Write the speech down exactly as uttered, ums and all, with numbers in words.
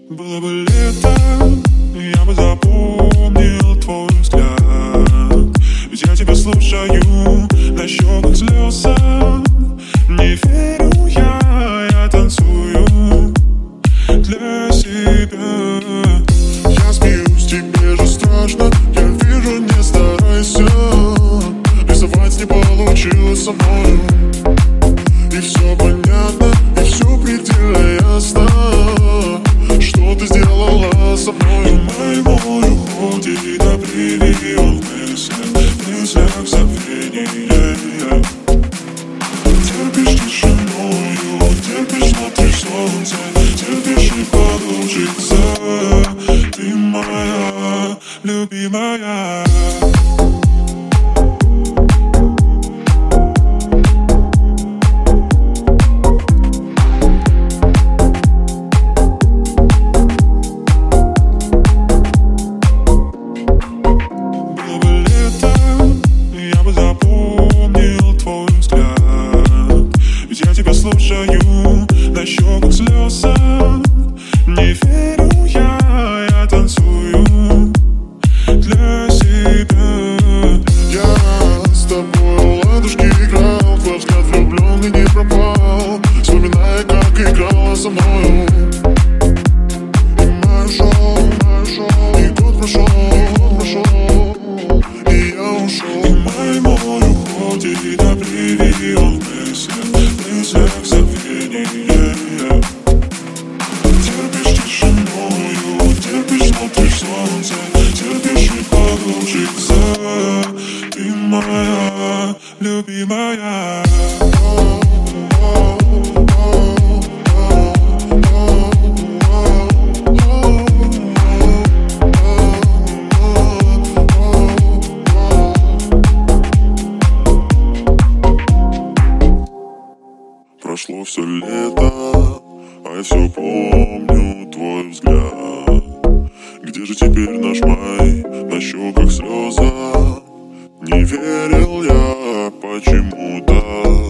Было бы лето, я бы запомнил твой взгляд. Ведь я тебя слушаю, на щеках слезы. Не верю я, я танцую для себя. Я смеюсь, тебе же страшно. Я вижу, не старайся. Рисовать не получилось со мною. И все понятно, и все предельно ясно, что ты сделала со мной. И моему уходе до привил мысли, в мыслях забвения. Терпишь тишиною, терпишь внутри солнца, терпишь и получится. Ты моя любимая. Слушаю, на щеках слезы. Не верю я, я танцую для себя. Я с тобой в ладушки играл, твой взгляд влюбленный не пропал, вспоминая, как играла со мною. И мое шоу, мое шоу, и год прошел, год прошел, и я ушел. И моему уходе до привил мысли, в мыслях забвения. Терпишь тишиною, терпишь внутри солнца, терпишь и получится. Ты моя любимая. Прошло все лето, а я все помню твой взгляд. Где же теперь наш май, на щеках слезы? Не верил я почему-то.